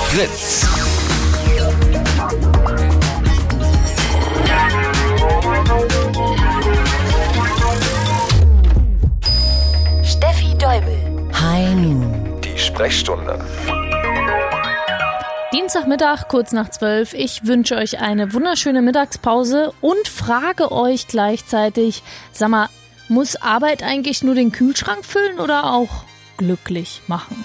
Fritz. Steffi Däubel. Hi Nun. Die Sprechstunde. Dienstagmittag, kurz nach 12. Ich wünsche euch eine wunderschöne Mittagspause und frage euch gleichzeitig, sag mal, muss Arbeit eigentlich nur den Kühlschrank füllen oder auch glücklich machen?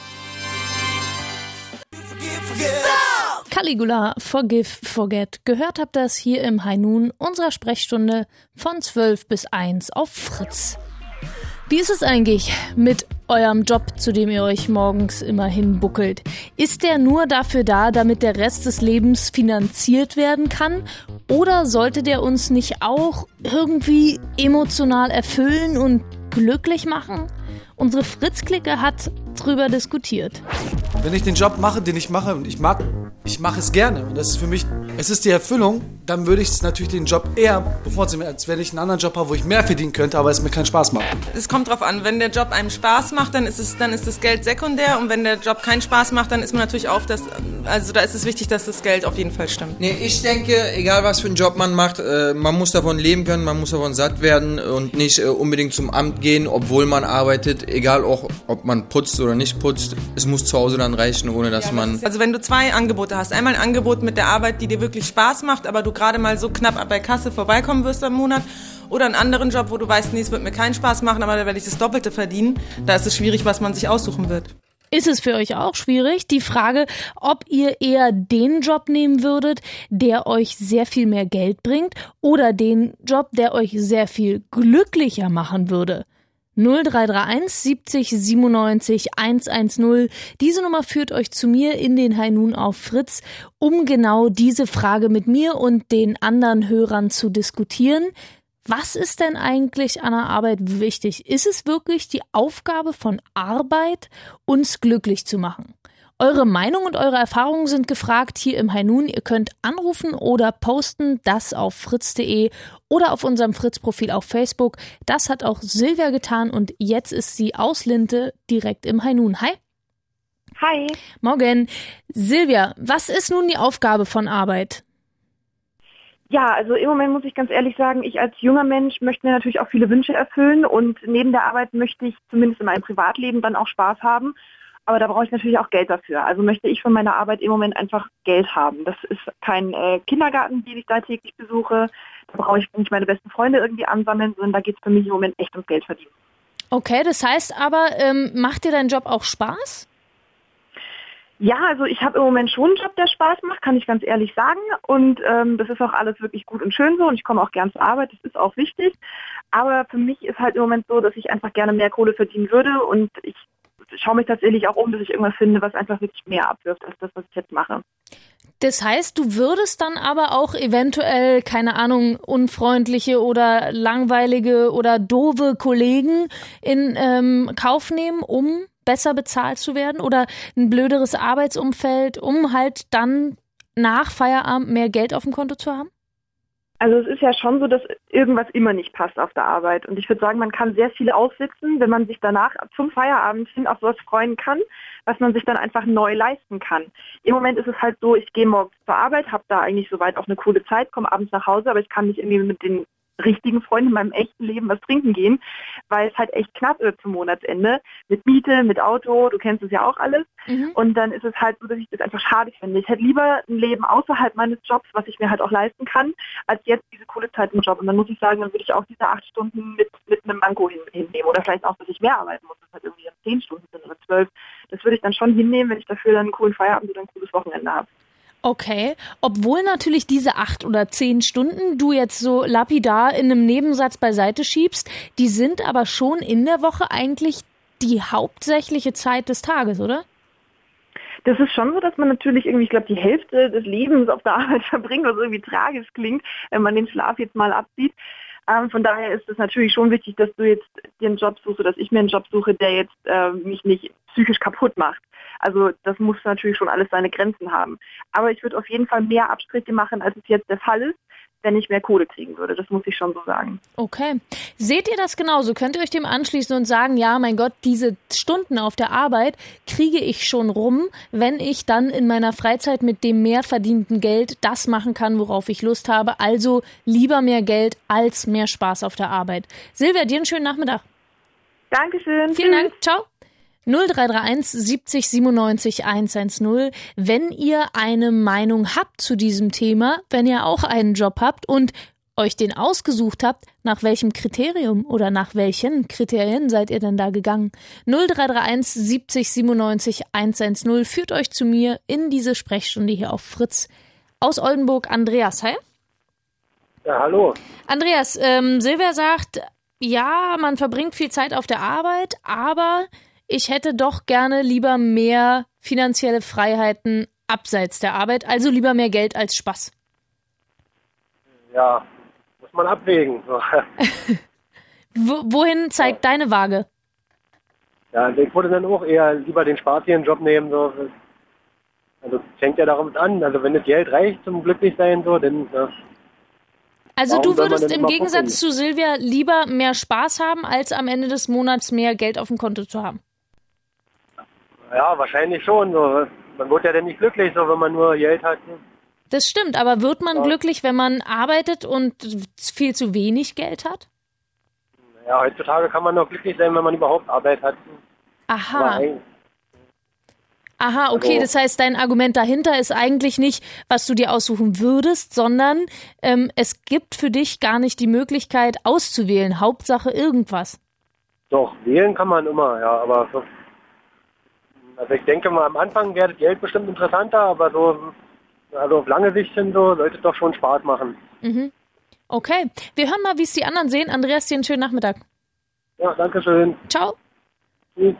Caligula, Forgive, Forget. Gehört habt ihr das hier im High Noon, unserer Sprechstunde von 12 bis 1 auf Fritz. Wie ist es eigentlich mit eurem Job, zu dem ihr euch morgens immer hinbuckelt? Ist der nur dafür da, damit der Rest des Lebens finanziert werden kann? Oder sollte der uns nicht auch irgendwie emotional erfüllen und glücklich machen? Unsere Fritz-Clique hat drüber diskutiert. Wenn ich den Job mache, den ich mache und ich mache es gerne und das ist für mich, es ist die Erfüllung, dann würde ich natürlich den Job eher bevorzugen, als wenn ich einen anderen Job habe, wo ich mehr verdienen könnte, aber es mir keinen Spaß macht. Es kommt drauf an, wenn der Job einem Spaß macht, dann ist das Geld sekundär und wenn der Job keinen Spaß macht, dann ist man natürlich da ist es wichtig, dass das Geld auf jeden Fall stimmt. Nee, ich denke, egal was für einen Job man macht, man muss davon leben können, man muss davon satt werden und nicht unbedingt zum Amt gehen, obwohl man arbeitet, egal auch, ob man putzt oder nicht putzt, es muss zu Hause dann reichen, ohne dass man... Also wenn du zwei Angebote hast, einmal ein Angebot mit der Arbeit, die dir wirklich Spaß macht, aber du gerade mal so knapp bei Kasse vorbeikommen wirst am Monat, oder einen anderen Job, wo du weißt, nee, es wird mir keinen Spaß machen, aber da werde ich das Doppelte verdienen, da ist es schwierig, was man sich aussuchen wird. Ist es für euch auch schwierig? Die Frage, ob ihr eher den Job nehmen würdet, der euch sehr viel mehr Geld bringt, oder den Job, der euch sehr viel glücklicher machen würde. 0331 70 97 110. Diese Nummer führt euch zu mir in den High Noon auf Fritz, um genau diese Frage mit mir und den anderen Hörern zu diskutieren. Was ist denn eigentlich an der Arbeit wichtig? Ist es wirklich die Aufgabe von Arbeit, uns glücklich zu machen? Eure Meinung und eure Erfahrungen sind gefragt hier im High Noon. Ihr könnt anrufen oder posten, das auf fritz.de oder auf unserem Fritz-Profil auf Facebook. Das hat auch Silvia getan und jetzt ist sie aus Linte direkt im High Noon. Hi. Hi. Morgen. Silvia, was ist nun die Aufgabe von Arbeit? Ja, also im Moment muss ich ganz ehrlich sagen, ich als junger Mensch möchte mir natürlich auch viele Wünsche erfüllen und neben der Arbeit möchte ich zumindest in meinem Privatleben dann auch Spaß haben. Aber da brauche ich natürlich auch Geld dafür. Also möchte ich von meiner Arbeit im Moment einfach Geld haben. Das ist kein Kindergarten, den ich da täglich besuche. Da brauche ich nicht meine besten Freunde irgendwie ansammeln, sondern da geht es für mich im Moment echt ums Geld verdienen. Okay, das heißt aber, macht dir dein Job auch Spaß? Ja, also ich habe im Moment schon einen Job, der Spaß macht, kann ich ganz ehrlich sagen. Und das ist auch alles wirklich gut und schön so und ich komme auch gern zur Arbeit, das ist auch wichtig. Aber für mich ist halt im Moment so, dass ich einfach gerne mehr Kohle verdienen würde und ich schaue mich tatsächlich auch um, dass ich irgendwas finde, was einfach wirklich mehr abwirft als das, was ich jetzt mache. Das heißt, du würdest dann aber auch eventuell, keine Ahnung, unfreundliche oder langweilige oder doofe Kollegen in Kauf nehmen, um besser bezahlt zu werden oder ein blöderes Arbeitsumfeld, um halt dann nach Feierabend mehr Geld auf dem Konto zu haben? Also es ist ja schon so, dass irgendwas immer nicht passt auf der Arbeit. Und ich würde sagen, man kann sehr viel aussitzen, wenn man sich danach zum Feierabend hin auf sowas freuen kann, was man sich dann einfach neu leisten kann. Im Moment ist es halt so, ich gehe morgens zur Arbeit, habe da eigentlich soweit auch eine coole Zeit, komme abends nach Hause, aber ich kann nicht irgendwie mit den richtigen Freunden in meinem echten Leben was trinken gehen, weil es halt echt knapp wird zum Monatsende. Mit Miete, mit Auto, du kennst es ja auch alles. Und dann ist es halt so, dass ich das einfach schade finde. Ich hätte lieber ein Leben außerhalb meines Jobs, was ich mir halt auch leisten kann, als jetzt diese coole Zeit im Job. Und dann muss ich sagen, dann würde ich auch diese 8 Stunden mit einem Manko hinnehmen. Oder vielleicht auch, dass ich mehr arbeiten muss, dass halt irgendwie 10 Stunden sind oder 12. Das würde ich dann schon hinnehmen, wenn ich dafür dann einen coolen Feierabend oder ein cooles Wochenende habe. Okay, obwohl natürlich diese 8 oder 10 Stunden du jetzt so lapidar in einem Nebensatz beiseite schiebst, die sind aber schon in der Woche eigentlich die hauptsächliche Zeit des Tages, oder? Das ist schon so, dass man natürlich irgendwie, ich glaube, die Hälfte des Lebens auf der Arbeit verbringt, was irgendwie tragisch klingt, wenn man den Schlaf jetzt mal abzieht. Von daher ist es natürlich schon wichtig, dass du jetzt dir einen Job suchst, dass ich mir einen Job suche, der jetzt mich nicht psychisch kaputt macht. Also das muss natürlich schon alles seine Grenzen haben. Aber ich würde auf jeden Fall mehr Abstriche machen, als es jetzt der Fall ist. wenn ich mehr Kohle kriegen würde. Das muss ich schon so sagen. Okay. Seht ihr das genauso? Könnt ihr euch dem anschließen und sagen, ja, mein Gott, diese Stunden auf der Arbeit kriege ich schon rum, wenn ich dann in meiner Freizeit mit dem mehr verdienten Geld das machen kann, worauf ich Lust habe. Also lieber mehr Geld als mehr Spaß auf der Arbeit. Silvia, dir einen schönen Nachmittag. Dankeschön. Vielen Dank. Ciao. 0331 70 97 110. Wenn ihr eine Meinung habt zu diesem Thema, wenn ihr auch einen Job habt und euch den ausgesucht habt, nach welchem Kriterium oder nach welchen Kriterien seid ihr denn da gegangen? 0331 70 97 110 führt euch zu mir in diese Sprechstunde hier auf Fritz. Aus Oldenburg, Andreas, hi. Ja, hallo. Andreas, Silvia sagt, ja, man verbringt viel Zeit auf der Arbeit, aber ich hätte doch gerne lieber mehr finanzielle Freiheiten abseits der Arbeit, also lieber mehr Geld als Spaß. Ja, muss man abwägen. So. Wohin zeigt deine Waage? Ja, ich würde dann auch eher lieber den spaßigen Job nehmen. So. Also es fängt ja damit an, also wenn das Geld reicht zum Glücklichsein, so, dann... Ja. Also Warum du soll man würdest denn im immer Gegensatz zu Silvia lieber mehr Spaß haben, als am Ende des Monats mehr Geld auf dem Konto zu haben? Ja, wahrscheinlich schon. So. Man wird ja dann nicht glücklich, so, wenn man nur Geld hat. Das stimmt, aber wird man glücklich, wenn man arbeitet und viel zu wenig Geld hat? Ja, heutzutage kann man noch glücklich sein, wenn man überhaupt Arbeit hat. Aha. Aha, okay, das heißt, dein Argument dahinter ist eigentlich nicht, was du dir aussuchen würdest, sondern es gibt für dich gar nicht die Möglichkeit auszuwählen. Hauptsache irgendwas. Doch, wählen kann man immer, ja, aber so, also ich denke mal, am Anfang wäre das Geld bestimmt interessanter, aber so, also auf lange Sicht hin so, sollte es doch schon Spaß machen. Mhm. Okay, wir hören mal, wie es die anderen sehen. Andreas, dir einen schönen Nachmittag. Ja, danke schön. Ciao. Tschüss.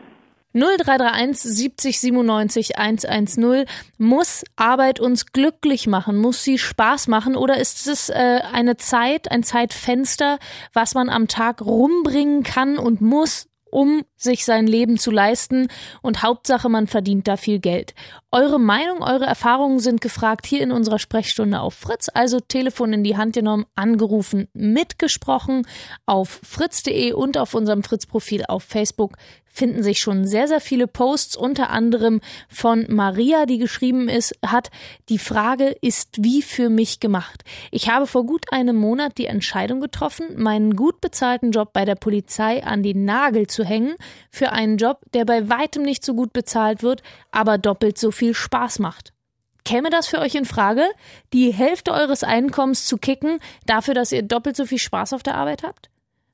0331 70 97 110. Muss Arbeit uns glücklich machen? Muss sie Spaß machen? Oder ist es ein Zeitfenster, was man am Tag rumbringen kann und muss, um sich sein Leben zu leisten? Und Hauptsache, man verdient da viel Geld. Eure Meinung, eure Erfahrungen sind gefragt hier in unserer Sprechstunde auf Fritz. Also Telefon in die Hand genommen, angerufen, mitgesprochen. Auf fritz.de und auf unserem Fritz-Profil auf Facebook finden sich schon sehr, sehr viele Posts, unter anderem von Maria, die geschrieben hat, die Frage ist wie für mich gemacht. Ich habe vor gut einem Monat die Entscheidung getroffen, meinen gut bezahlten Job bei der Polizei an den Nagel zu hängen für einen Job, der bei weitem nicht so gut bezahlt wird, aber doppelt so viel Spaß macht. Käme das für euch in Frage, die Hälfte eures Einkommens zu kicken, dafür, dass ihr doppelt so viel Spaß auf der Arbeit habt?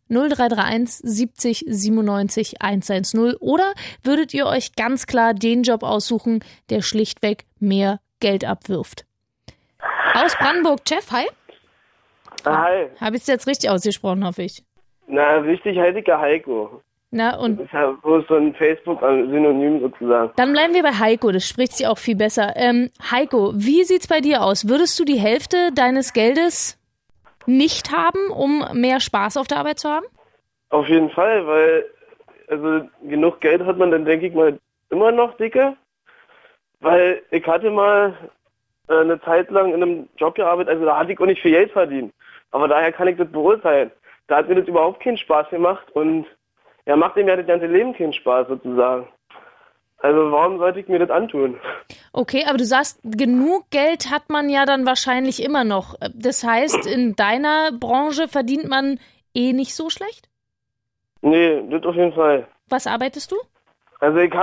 0331 70 97 110. Oder würdet ihr euch ganz klar den Job aussuchen, der schlichtweg mehr Geld abwirft? Aus Brandenburg, Jeff, hi. Hi. Habe ich es jetzt richtig ausgesprochen, hoffe ich. Na, richtig heiliger Heiko. Na, und Das ist ja bloß so ein Facebook-Synonym sozusagen. dann bleiben wir bei Heiko, das spricht sie auch viel besser. Heiko, wie sieht's bei dir aus? Würdest du die Hälfte deines Geldes nicht haben, um mehr Spaß auf der Arbeit zu haben? Auf jeden Fall, weil also genug Geld hat man dann, denke ich mal, immer noch, dicke. Weil ich hatte mal eine Zeit lang in einem Job gearbeitet, also da hatte ich auch nicht viel Geld verdient. Aber daher kann ich das beurteilen. Da hat mir das überhaupt keinen Spaß gemacht und ja, macht ihm ja das ganze Leben keinen Spaß sozusagen. Also warum sollte ich mir das antun? Okay, aber du sagst, genug Geld hat man ja dann wahrscheinlich immer noch. Das heißt, in deiner Branche verdient man nicht so schlecht? Nee, das auf jeden Fall. Was arbeitest du? Also ich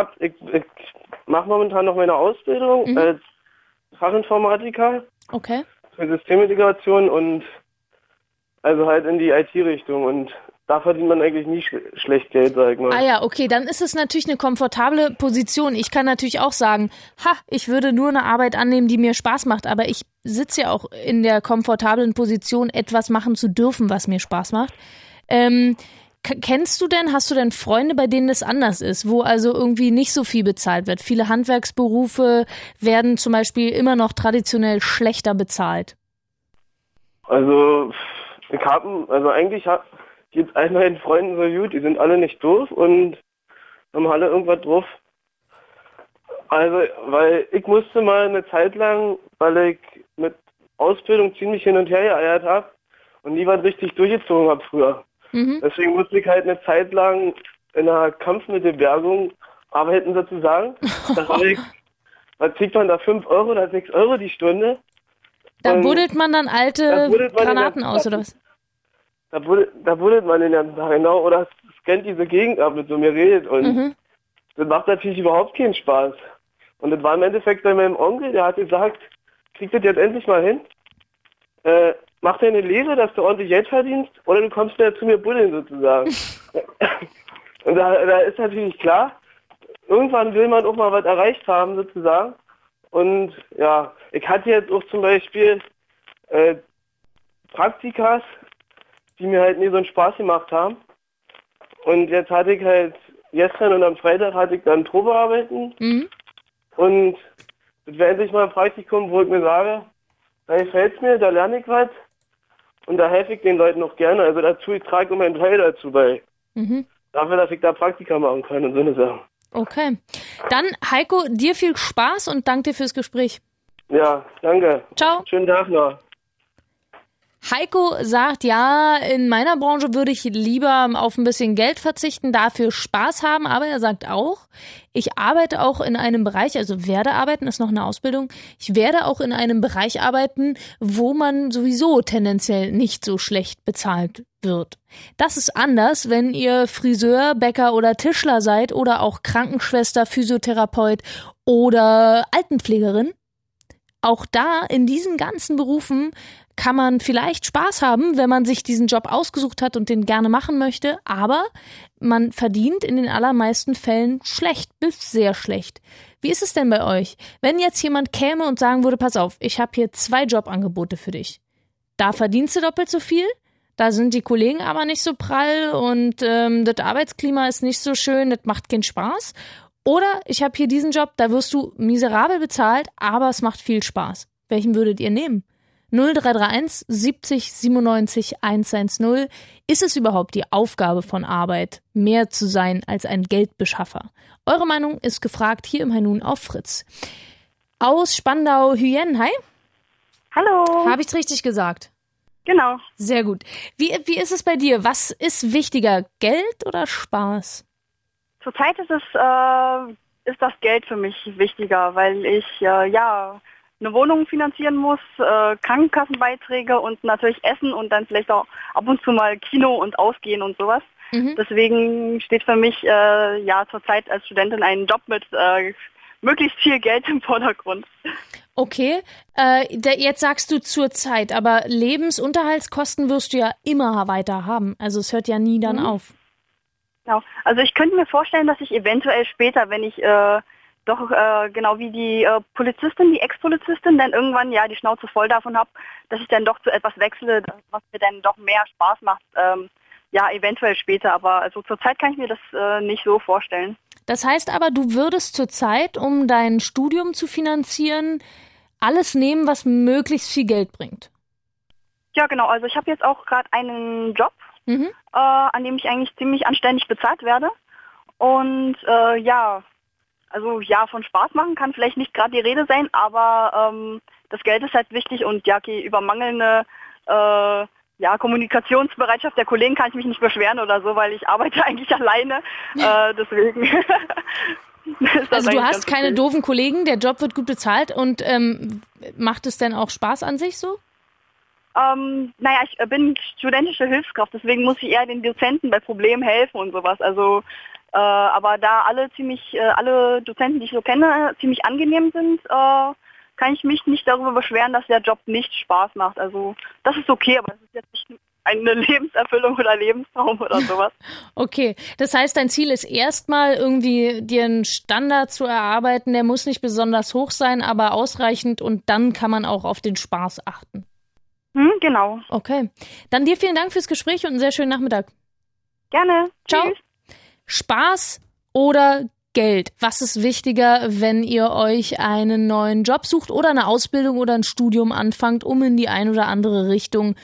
mache momentan noch meine Ausbildung als Fachinformatiker Okay. für Systemintegration und also halt in die IT-Richtung und da verdient man eigentlich nie schlecht Geld, sag ich mal. Ah ja, okay, dann ist es natürlich eine komfortable Position. Ich kann natürlich auch sagen, ich würde nur eine Arbeit annehmen, die mir Spaß macht, aber ich sitze ja auch in der komfortablen Position, etwas machen zu dürfen, was mir Spaß macht. Hast du denn Freunde, bei denen es anders ist, wo also irgendwie nicht so viel bezahlt wird? Viele Handwerksberufe werden zum Beispiel immer noch traditionell schlechter bezahlt. Also eigentlich geht's allen meinen Freunden so gut, die sind alle nicht doof und haben alle irgendwas drauf. Also, weil ich musste mal eine Zeit lang, weil ich mit Ausbildung ziemlich hin und her geeiert habe und nie was richtig durchgezogen habe früher. Deswegen musste ich halt eine Zeit lang in einer Kampfmittelbergung arbeiten sozusagen. Was kriegt man da, 5 Euro oder 6 Euro die Stunde? Da buddelt man dann alte Granaten aus, oder was? Da buddelt man den ganzen Tag, genau, oder scannt diese Gegend ab, mit so mir redet und das macht natürlich überhaupt keinen Spaß. Und das war im Endeffekt bei meinem Onkel, der hat gesagt, krieg das jetzt endlich mal hin, mach dir eine Lehre, dass du ordentlich Geld verdienst, oder du kommst wieder zu mir buddeln sozusagen. Und da ist natürlich klar, irgendwann will man auch mal was erreicht haben sozusagen. Und ja, ich hatte jetzt auch zum Beispiel Praktikas, die mir halt nie so einen Spaß gemacht haben. Und jetzt hatte ich halt gestern und am Freitag hatte ich dann Probearbeiten. Und das wäre endlich mal ein Praktikum, wo ich mir sage, da gefällt's mir, da lerne ich was. Und da helfe ich den Leuten auch gerne. Also dazu, ich trage immer einen Teil dazu bei. Dafür, dass ich da Praktika machen kann und so eine Sache. Okay. Dann, Heiko, dir viel Spaß und danke dir fürs Gespräch. Ja, danke. Ciao. Schönen Tag noch. Heiko sagt, ja, in meiner Branche würde ich lieber auf ein bisschen Geld verzichten, dafür Spaß haben, aber er sagt auch, ich arbeite auch in einem Bereich, also werde arbeiten, ist noch eine Ausbildung, ich werde auch in einem Bereich arbeiten, wo man sowieso tendenziell nicht so schlecht bezahlt wird. Das ist anders, wenn ihr Friseur, Bäcker oder Tischler seid oder auch Krankenschwester, Physiotherapeut oder Altenpflegerin. Auch da, in diesen ganzen Berufen, kann man vielleicht Spaß haben, wenn man sich diesen Job ausgesucht hat und den gerne machen möchte, aber man verdient in den allermeisten Fällen schlecht bis sehr schlecht. Wie ist es denn bei euch? Wenn jetzt jemand käme und sagen würde, pass auf, ich habe hier 2 Jobangebote für dich. Da verdienst du doppelt so viel, da sind die Kollegen aber nicht so prall und das Arbeitsklima ist nicht so schön, das macht keinen Spaß. Oder ich habe hier diesen Job, da wirst du miserabel bezahlt, aber es macht viel Spaß. Welchen würdet ihr nehmen? 0331 70 97 110. Ist es überhaupt die Aufgabe von Arbeit, mehr zu sein als ein Geldbeschaffer? Eure Meinung ist gefragt hier im High Noon auf Fritz. Aus Spandau, Hyen, hi. Hallo. Habe ich's richtig gesagt? Genau. Sehr gut. Wie ist es bei dir? Was ist wichtiger, Geld oder Spaß? Zurzeit ist das Geld für mich wichtiger, weil ich eine Wohnung finanzieren muss, Krankenkassenbeiträge und natürlich Essen und dann vielleicht auch ab und zu mal Kino und Ausgehen und sowas. Deswegen steht für mich zurzeit als Studentin ein Job mit möglichst viel Geld im Vordergrund. Okay, jetzt sagst du zur Zeit, aber Lebensunterhaltskosten wirst du ja immer weiter haben. Also es hört ja nie dann auf. Genau. Also ich könnte mir vorstellen, dass ich eventuell später, wenn ich genau wie die Polizistin, die Ex-Polizistin, dann irgendwann die Schnauze voll davon habe, dass ich dann doch zu etwas wechsle, was mir dann doch mehr Spaß macht. Eventuell später, aber also zurzeit kann ich mir das nicht so vorstellen. Das heißt aber, du würdest zurzeit, um dein Studium zu finanzieren, alles nehmen, was möglichst viel Geld bringt. Ja, genau. Also ich habe jetzt auch gerade einen Job, an dem ich eigentlich ziemlich anständig bezahlt werde. Und von Spaß machen kann vielleicht nicht gerade die Rede sein, aber das Geld ist halt wichtig und über mangelnde Kommunikationsbereitschaft der Kollegen kann ich mich nicht beschweren oder so, weil ich arbeite eigentlich alleine, deswegen ist das also du hast ganz keine okay. doofen Kollegen, der Job wird gut bezahlt und macht es denn auch Spaß an sich so? Ich bin studentische Hilfskraft, deswegen muss ich eher den Dozenten bei Problemen helfen und sowas, also aber da alle Dozenten, die ich so kenne, ziemlich angenehm sind, kann ich mich nicht darüber beschweren, dass der Job nicht Spaß macht. Also das ist okay, aber das ist jetzt nicht eine Lebenserfüllung oder Lebenstraum oder sowas. Okay, das heißt, dein Ziel ist erstmal irgendwie dir einen Standard zu erarbeiten, der muss nicht besonders hoch sein, aber ausreichend und dann kann man auch auf den Spaß achten. Genau. Okay, dann dir vielen Dank fürs Gespräch und einen sehr schönen Nachmittag. Gerne. Ciao. Tschüss. Spaß oder Geld? Was ist wichtiger, wenn ihr euch einen neuen Job sucht oder eine Ausbildung oder ein Studium anfangt, um in die ein oder andere Richtung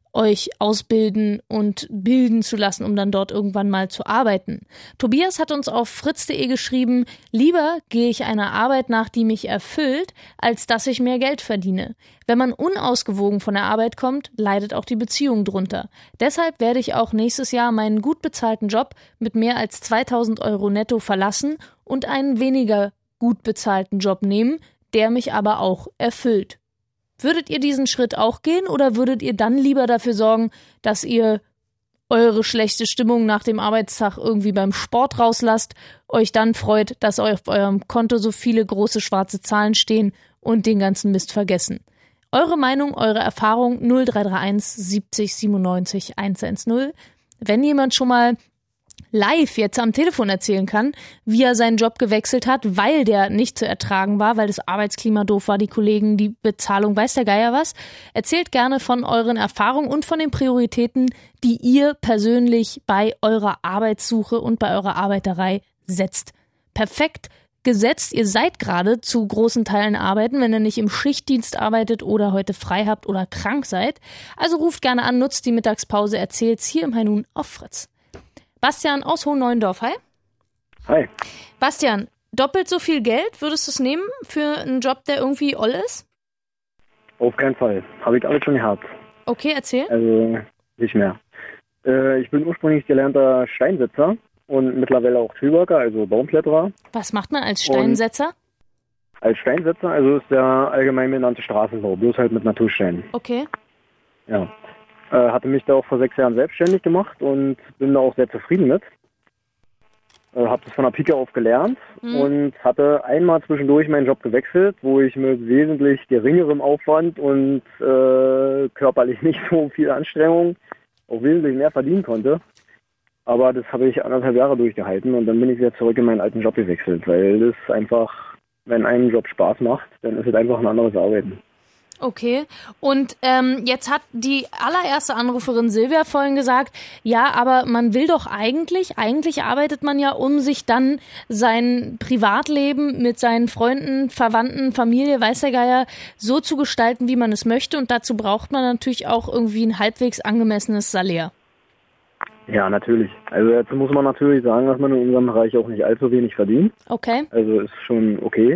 euch ausbilden und bilden zu lassen, um dann dort irgendwann mal zu arbeiten. Tobias hat uns auf fritz.de geschrieben, lieber gehe ich einer Arbeit nach, die mich erfüllt, als dass ich mehr Geld verdiene. Wenn man unausgewogen von der Arbeit kommt, leidet auch die Beziehung drunter. Deshalb werde ich auch nächstes Jahr meinen gut bezahlten Job mit mehr als 2.000 Euro netto verlassen und einen weniger gut bezahlten Job nehmen, der mich aber auch erfüllt. Würdet ihr diesen Schritt auch gehen oder würdet ihr dann lieber dafür sorgen, dass ihr eure schlechte Stimmung nach dem Arbeitstag irgendwie beim Sport rauslasst, euch dann freut, dass auf eurem Konto so viele große schwarze Zahlen stehen und den ganzen Mist vergessen? Eure Meinung, eure Erfahrung 0331 70 97 110. Wenn jemand schon mal live jetzt am Telefon erzählen kann, wie er seinen Job gewechselt hat, weil der nicht zu ertragen war, weil das Arbeitsklima doof war, die Kollegen, die Bezahlung, weiß der Geier was. Erzählt gerne von euren Erfahrungen und von den Prioritäten, die ihr persönlich bei eurer Arbeitssuche und bei eurer Arbeiterei setzt. Perfekt gesetzt, ihr seid gerade zu großen Teilen arbeiten, wenn ihr nicht im Schichtdienst arbeitet oder heute frei habt oder krank seid. Also ruft gerne an, nutzt die Mittagspause, erzählt's hier im High Noon auf Fritz. Bastian aus Hohenneuendorf, hi. Hi. Bastian, doppelt so viel Geld würdest du es nehmen für einen Job, der irgendwie oll ist? Auf keinen Fall. Habe ich alles schon gehabt. Okay, erzähl. Also nicht mehr. Ich bin ursprünglich gelernter Steinsetzer und mittlerweile auch Treeworker, also Baumkletterer. Was macht man als Steinsetzer? Als Steinsetzer, also ist der allgemein benannte Straßenbau, bloß halt mit Natursteinen. Okay. Ja. Hatte mich da auch vor 6 Jahren selbstständig gemacht und bin da auch sehr zufrieden mit. Habe das von der Pike auf gelernt und hatte einmal zwischendurch meinen Job gewechselt, wo ich mit wesentlich geringerem Aufwand und körperlich nicht so viel Anstrengung auch wesentlich mehr verdienen konnte. Aber das habe ich 1,5 Jahre durchgehalten und dann bin ich wieder zurück in meinen alten Job gewechselt, weil das einfach, wenn einem Job Spaß macht, dann ist es einfach ein anderes Arbeiten. Okay, und jetzt hat die allererste Anruferin Silvia vorhin gesagt, ja, aber man will doch eigentlich arbeitet man ja, um sich dann sein Privatleben mit seinen Freunden, Verwandten, Familie, weiß der Geier, so zu gestalten, wie man es möchte, und dazu braucht man natürlich auch irgendwie ein halbwegs angemessenes Salär. Ja, natürlich. Also jetzt muss man natürlich sagen, dass man in unserem Bereich auch nicht allzu wenig verdient. Okay. Also ist schon okay.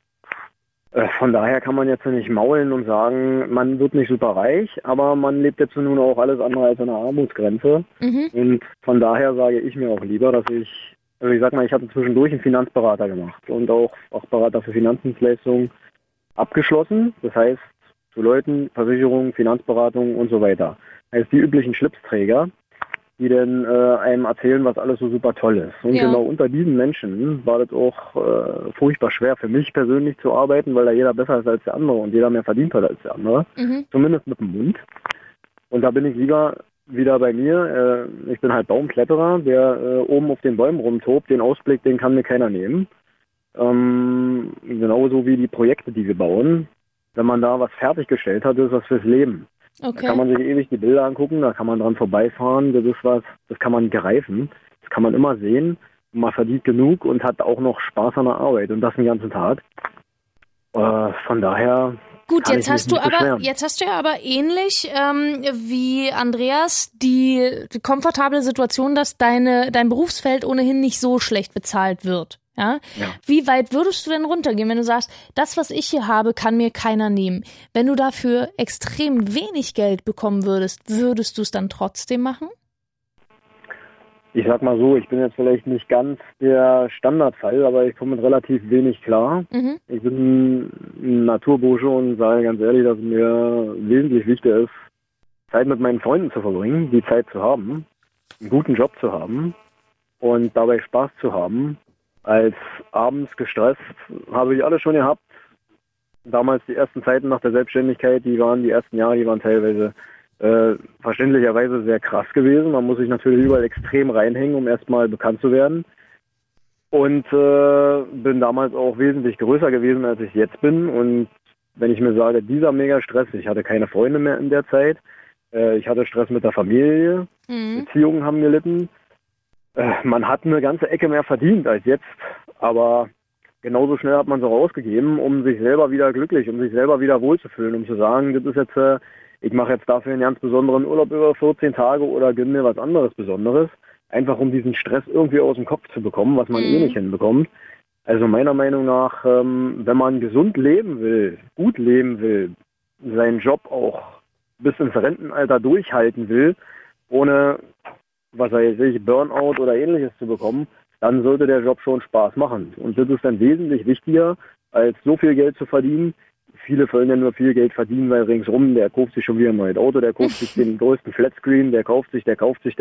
Von daher kann man jetzt nicht maulen und sagen, man wird nicht super reich, aber man lebt jetzt nun auch alles andere als an der Armutsgrenze. Und von daher sage ich mir auch lieber, dass ich sag mal, ich hatte zwischendurch einen Finanzberater gemacht und auch Fachberater für Finanzdienstleistungen abgeschlossen. Das heißt, zu Leuten, Versicherungen, Finanzberatung und so weiter. Das heißt, die üblichen Schlipsträger, die dann einem erzählen, was alles so super toll ist. Und genau unter diesen Menschen war das auch furchtbar schwer für mich persönlich zu arbeiten, weil da jeder besser ist als der andere und jeder mehr verdient hat als der andere. Zumindest mit dem Mund. Und da bin ich lieber wieder bei mir. Ich bin halt Baumkletterer, der oben auf den Bäumen rumtobt. Den Ausblick, den kann mir keiner nehmen. Genauso wie die Projekte, die wir bauen. Wenn man da was fertiggestellt hat, ist das fürs Leben. Okay. Da kann man sich ewig die Bilder angucken, da kann man dran vorbeifahren, das ist was, das kann man greifen, das kann man immer sehen, man verdient genug und hat auch noch Spaß an der Arbeit und das den ganzen Tag. Von daher. Gut, jetzt hast du ja aber ähnlich wie Andreas die komfortable Situation, dass dein Berufsfeld ohnehin nicht so schlecht bezahlt wird. Ja? Wie weit würdest du denn runtergehen, wenn du sagst, das, was ich hier habe, kann mir keiner nehmen? Wenn du dafür extrem wenig Geld bekommen würdest du es dann trotzdem machen? Ich sag mal so, ich bin jetzt vielleicht nicht ganz der Standardfall, aber ich komme mit relativ wenig klar. Ich bin ein Naturbursche und sage ganz ehrlich, dass mir wesentlich wichtig ist, Zeit mit meinen Freunden zu verbringen, die Zeit zu haben, einen guten Job zu haben und dabei Spaß zu haben. Als abends gestresst habe ich alles schon gehabt. Damals die ersten Zeiten nach der Selbstständigkeit, die ersten Jahre, die waren teilweise verständlicherweise sehr krass gewesen. Man muss sich natürlich überall extrem reinhängen, um erstmal bekannt zu werden. Und bin damals auch wesentlich größer gewesen, als ich jetzt bin. Und wenn ich mir sage, dieser mega Stress, ich hatte keine Freunde mehr in der Zeit, ich hatte Stress mit der Familie, Beziehungen haben gelitten. Man hat eine ganze Ecke mehr verdient als jetzt, aber genauso schnell hat man es auch ausgegeben, um sich selber wieder glücklich, um sich selber wieder wohlzufühlen, um zu sagen, das ist jetzt ich mache jetzt dafür einen ganz besonderen Urlaub über 14 Tage oder gönne mir was anderes Besonderes. Einfach um diesen Stress irgendwie aus dem Kopf zu bekommen, was man nicht hinbekommt. Also meiner Meinung nach, wenn man gesund leben will, gut leben will, seinen Job auch bis ins Rentenalter durchhalten will, ohne, was weiß ich, Burnout oder ähnliches zu bekommen, dann sollte der Job schon Spaß machen. Und das ist dann wesentlich wichtiger, als so viel Geld zu verdienen. Viele wollen ja nur viel Geld verdienen, weil ringsrum, der kauft sich schon wieder ein neues Auto, der kauft sich den größten Flatscreen, der kauft sich.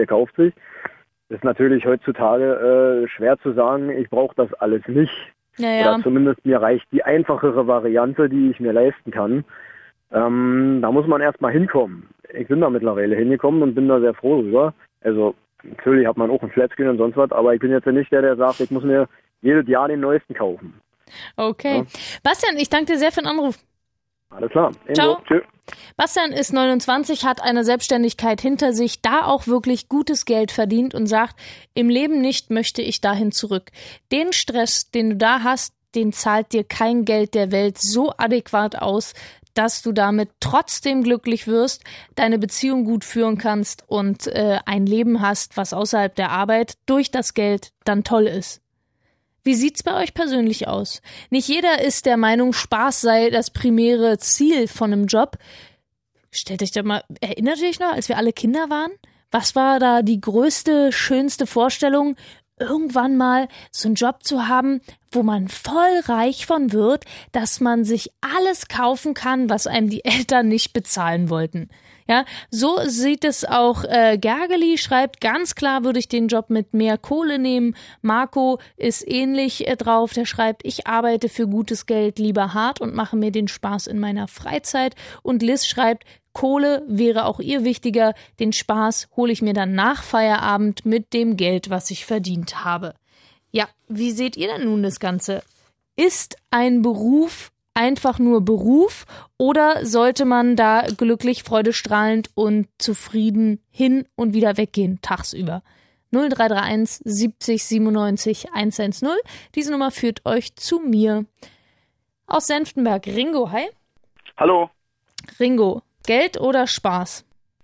Das ist natürlich heutzutage schwer zu sagen, ich brauche das alles nicht. Ja. Oder zumindest mir reicht die einfachere Variante, die ich mir leisten kann. Da muss man erstmal hinkommen. Ich bin da mittlerweile hingekommen und bin da sehr froh drüber. Also natürlich hat man auch einen Flatscreen und sonst was, aber ich bin jetzt ja nicht der sagt, ich muss mir jedes Jahr den neuesten kaufen. Okay. Ja. Bastian, ich danke dir sehr für den Anruf. Alles klar. Ciao. Tschö. Bastian ist 29, hat eine Selbstständigkeit hinter sich, da auch wirklich gutes Geld verdient und sagt, im Leben nicht möchte ich dahin zurück. Den Stress, den du da hast, den zahlt dir kein Geld der Welt so adäquat aus, dass du damit trotzdem glücklich wirst, deine Beziehung gut führen kannst und ein Leben hast, was außerhalb der Arbeit durch das Geld dann toll ist. Wie sieht's bei euch persönlich aus? Nicht jeder ist der Meinung, Spaß sei das primäre Ziel von einem Job. Stellt euch doch mal, erinnert ihr euch noch, als wir alle Kinder waren? Was war da die größte, schönste Vorstellung, irgendwann mal so einen Job zu haben, wo man voll reich von wird, dass man sich alles kaufen kann, was einem die Eltern nicht bezahlen wollten? Ja, so sieht es auch Gergely, schreibt, ganz klar würde ich den Job mit mehr Kohle nehmen. Marco ist ähnlich drauf, der schreibt, ich arbeite für gutes Geld lieber hart und mache mir den Spaß in meiner Freizeit. Und Liz schreibt, Kohle wäre auch ihr wichtiger, den Spaß hole ich mir dann nach Feierabend mit dem Geld, was ich verdient habe. Ja, wie seht ihr denn nun das Ganze? Ist ein Beruf einfach nur Beruf oder sollte man da glücklich, freudestrahlend und zufrieden hin und wieder weggehen, tagsüber? 0331 70 97 110. Diese Nummer führt euch zu mir. Aus Senftenberg, Ringo, hi. Hallo. Ringo, Geld oder Spaß?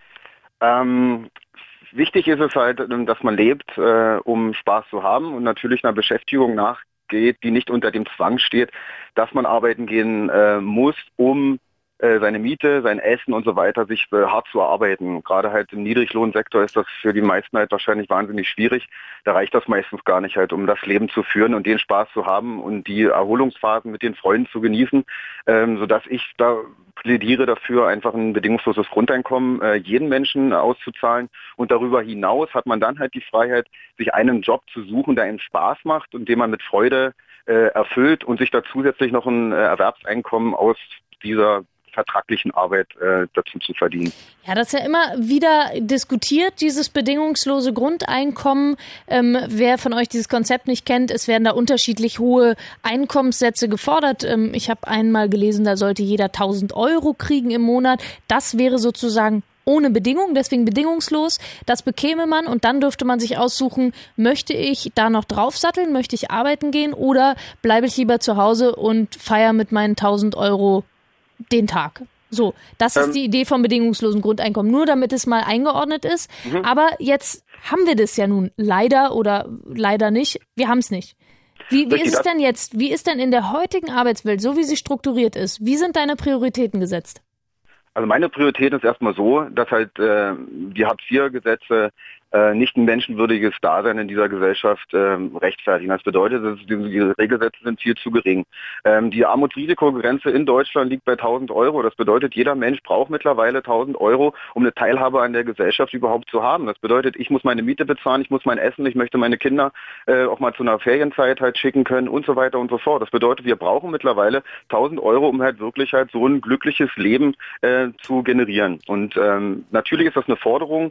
Wichtig ist es halt, dass man lebt, um Spaß zu haben und natürlich einer Beschäftigung nachgeht, die nicht unter dem Zwang steht, dass man arbeiten gehen muss, um seine Miete, sein Essen und so weiter sich hart zu erarbeiten. Gerade halt im Niedriglohnsektor ist das für die meisten halt wahrscheinlich wahnsinnig schwierig. Da reicht das meistens gar nicht halt, um das Leben zu führen und den Spaß zu haben und die Erholungsphasen mit den Freunden zu genießen, sodass ich da plädiere dafür, einfach ein bedingungsloses Grundeinkommen jeden Menschen auszuzahlen. Und darüber hinaus hat man dann halt die Freiheit, sich einen Job zu suchen, der einem Spaß macht und den man mit Freude erfüllt und sich da zusätzlich noch ein Erwerbseinkommen aus dieser vertraglichen Arbeit dazu zu verdienen. Ja, das ist ja immer wieder diskutiert, dieses bedingungslose Grundeinkommen. Wer von euch dieses Konzept nicht kennt, es werden da unterschiedlich hohe Einkommenssätze gefordert. Ich habe einmal gelesen, da sollte jeder 1.000 € kriegen im Monat. Das wäre sozusagen ohne Bedingung, deswegen bedingungslos. Das bekäme man und dann dürfte man sich aussuchen, möchte ich da noch draufsatteln, möchte ich arbeiten gehen oder bleibe ich lieber zu Hause und feiere mit meinen 1.000 € den Tag. So, das ist die Idee vom bedingungslosen Grundeinkommen, nur damit es mal eingeordnet ist. Aber jetzt haben wir das ja nun leider oder leider nicht. Wir haben es nicht. Wie ist es denn jetzt? Wie ist denn in der heutigen Arbeitswelt, so wie sie strukturiert ist, wie sind deine Prioritäten gesetzt? Also meine Priorität ist erstmal so, dass halt die Hartz-IV-Gesetze nicht ein menschenwürdiges Dasein in dieser Gesellschaft rechtfertigen. Das bedeutet, die Regelsätze sind viel zu gering. Die Armutsrisikogrenze in Deutschland liegt bei 1.000 €. Das bedeutet, jeder Mensch braucht mittlerweile 1.000 €, um eine Teilhabe an der Gesellschaft überhaupt zu haben. Das bedeutet, ich muss meine Miete bezahlen, ich muss mein Essen, ich möchte meine Kinder auch mal zu einer Ferienzeit halt schicken können und so weiter und so fort. Das bedeutet, wir brauchen mittlerweile 1.000 €, um halt wirklich halt so ein glückliches Leben zu generieren. Und natürlich ist das eine Forderung,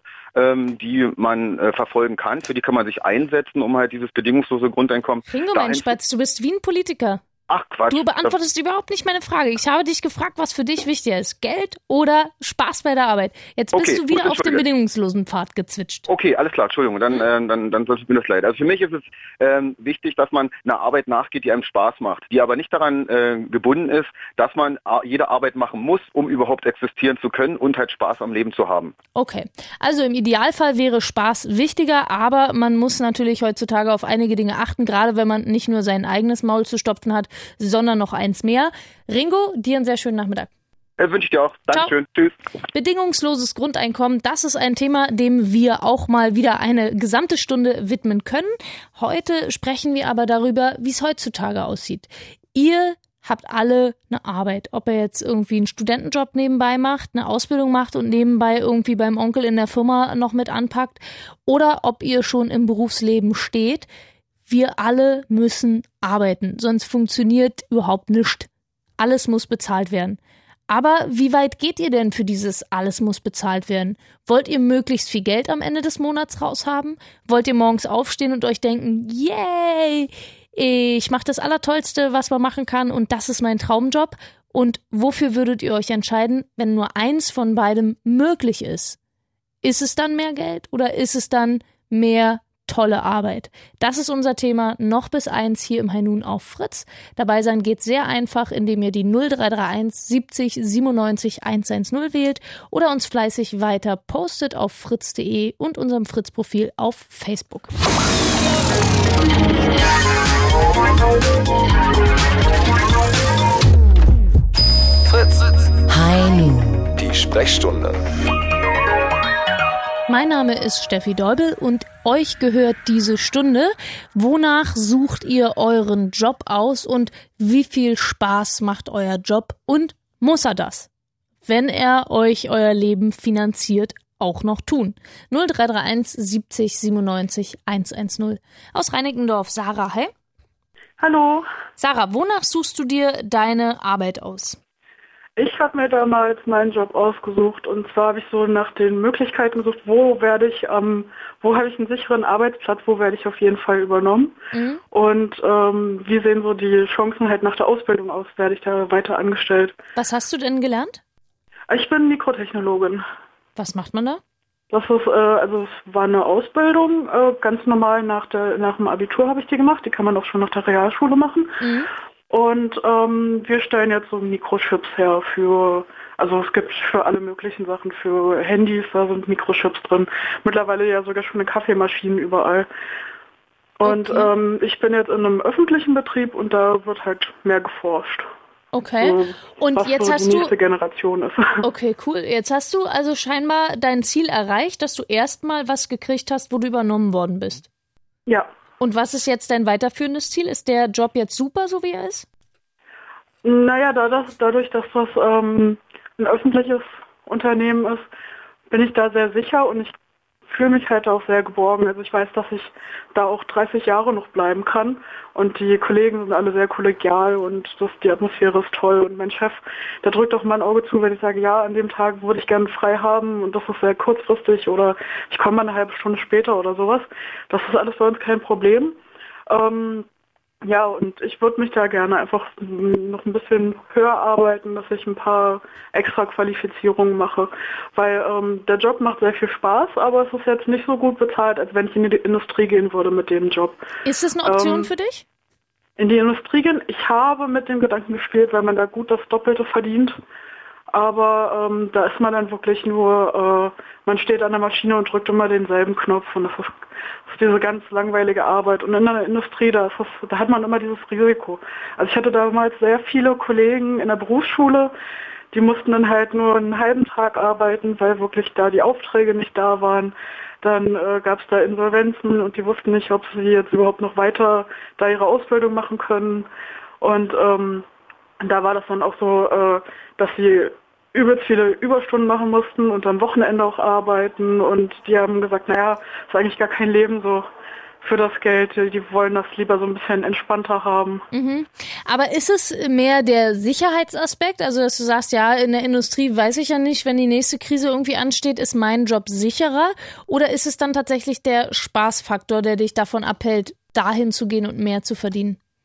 die man verfolgen kann, für die kann man sich einsetzen, um halt dieses bedingungslose Grundeinkommen... Ringo, mein Spatz, du bist wie ein Politiker. Ach Quatsch. Du beantwortest überhaupt nicht meine Frage. Ich habe dich gefragt, was für dich wichtiger ist. Geld oder Spaß bei der Arbeit? Jetzt bist du wieder auf den bedingungslosen Pfad gezwitscht. Okay, alles klar, Entschuldigung, dann sollte mir das leid. Also für mich ist es wichtig, dass man einer Arbeit nachgeht, die einem Spaß macht, die aber nicht daran gebunden ist, dass man jede Arbeit machen muss, um überhaupt existieren zu können und halt Spaß am Leben zu haben. Okay, also im Idealfall wäre Spaß wichtiger, aber man muss natürlich heutzutage auf einige Dinge achten, gerade wenn man nicht nur sein eigenes Maul zu stopfen hat, sondern noch eins mehr. Ringo, dir einen sehr schönen Nachmittag. Wünsche ich dir auch. Dankeschön. Tschüss. Bedingungsloses Grundeinkommen, das ist ein Thema, dem wir auch mal wieder eine gesamte Stunde widmen können. Heute sprechen wir aber darüber, wie es heutzutage aussieht. Ihr habt alle eine Arbeit. Ob ihr jetzt irgendwie einen Studentenjob nebenbei macht, eine Ausbildung macht und nebenbei irgendwie beim Onkel in der Firma noch mit anpackt oder ob ihr schon im Berufsleben steht. Wir alle müssen arbeiten, sonst funktioniert überhaupt nichts. Alles muss bezahlt werden. Aber wie weit geht ihr denn für dieses alles muss bezahlt werden? Wollt ihr möglichst viel Geld am Ende des Monats raushaben? Wollt ihr morgens aufstehen und euch denken, yay, ich mache das Allertollste, was man machen kann und das ist mein Traumjob? Und wofür würdet ihr euch entscheiden, wenn nur eins von beidem möglich ist? Ist es dann mehr Geld oder ist es dann mehr tolle Arbeit? Das ist unser Thema noch bis 1 hier im High Noon auf Fritz. Dabei sein geht sehr einfach, indem ihr die 0331 70 97 110 wählt oder uns fleißig weiter postet auf fritz.de und unserem Fritz-Profil auf Facebook. Fritz. High Noon. Die Sprechstunde. Mein Name ist Steffi Deubel und euch gehört diese Stunde. Wonach sucht ihr euren Job aus und wie viel Spaß macht euer Job und muss er das, wenn er euch euer Leben finanziert, auch noch tun? 0331 70 97 110. Aus Reinickendorf, Sarah, hi. Hallo. Sarah, wonach suchst du dir deine Arbeit aus? Ich habe mir damals meinen Job ausgesucht und zwar habe ich so nach den Möglichkeiten gesucht, wo habe ich einen sicheren Arbeitsplatz, wo werde ich auf jeden Fall übernommen und wie sehen so die Chancen halt nach der Ausbildung aus, werde ich da weiter angestellt. Was hast du denn gelernt? Ich bin Mikrotechnologin. Was macht man da? Das ist, es war eine Ausbildung, ganz normal nach dem Abitur habe ich die gemacht, die kann man auch schon nach der Realschule machen. Und wir stellen jetzt so Mikrochips her es gibt für alle möglichen Sachen, für Handys, da sind Mikrochips drin. Mittlerweile ja sogar schon eine Kaffeemaschinen überall. Und ich bin jetzt in einem öffentlichen Betrieb und da wird halt mehr geforscht. Okay. Und was jetzt so hast die nächste Generation ist. Okay, cool. Jetzt hast du also scheinbar dein Ziel erreicht, dass du erstmal was gekriegt hast, wo du übernommen worden bist. Ja. Und was ist jetzt dein weiterführendes Ziel? Ist der Job jetzt super, so wie er ist? Naja, dadurch, dass das ein öffentliches Unternehmen ist, bin ich da sehr sicher und ich fühle mich halt auch sehr geborgen. Also ich weiß, dass ich da auch 30 Jahre noch bleiben kann und die Kollegen sind alle sehr kollegial und die Atmosphäre ist toll und mein Chef, der drückt auch mal ein Auge zu, wenn ich sage, ja, an dem Tag würde ich gerne frei haben und das ist sehr kurzfristig oder ich komme mal eine halbe Stunde später oder sowas. Das ist alles bei uns kein Problem. Ja, und ich würde mich da gerne einfach noch ein bisschen höher arbeiten, dass ich ein paar extra Qualifizierungen mache, weil der Job macht sehr viel Spaß, aber es ist jetzt nicht so gut bezahlt, als wenn ich in die Industrie gehen würde mit dem Job. Ist das eine Option für dich? In die Industrie gehen? Ich habe mit dem Gedanken gespielt, weil man da gut das Doppelte verdient, aber da ist man dann wirklich nur, man steht an der Maschine und drückt immer denselben Knopf und das ist diese ganz langweilige Arbeit. Und in der Industrie, da hat man immer dieses Risiko. Also ich hatte damals sehr viele Kollegen in der Berufsschule, die mussten dann halt nur einen halben Tag arbeiten, weil wirklich da die Aufträge nicht da waren. Dann gab es da Insolvenzen und die wussten nicht, ob sie jetzt überhaupt noch weiter da ihre Ausbildung machen können. Und da war das dann auch so, dass sie übelst viele Überstunden machen mussten und am Wochenende auch arbeiten und die haben gesagt, naja, ist eigentlich gar kein Leben so für das Geld, die wollen das lieber so ein bisschen entspannter haben. Aber ist es mehr der Sicherheitsaspekt, also dass du sagst, ja, in der Industrie weiß ich ja nicht, wenn die nächste Krise irgendwie ansteht, ist mein Job sicherer oder ist es dann tatsächlich der Spaßfaktor, der dich davon abhält, dahin zu gehen und mehr zu verdienen?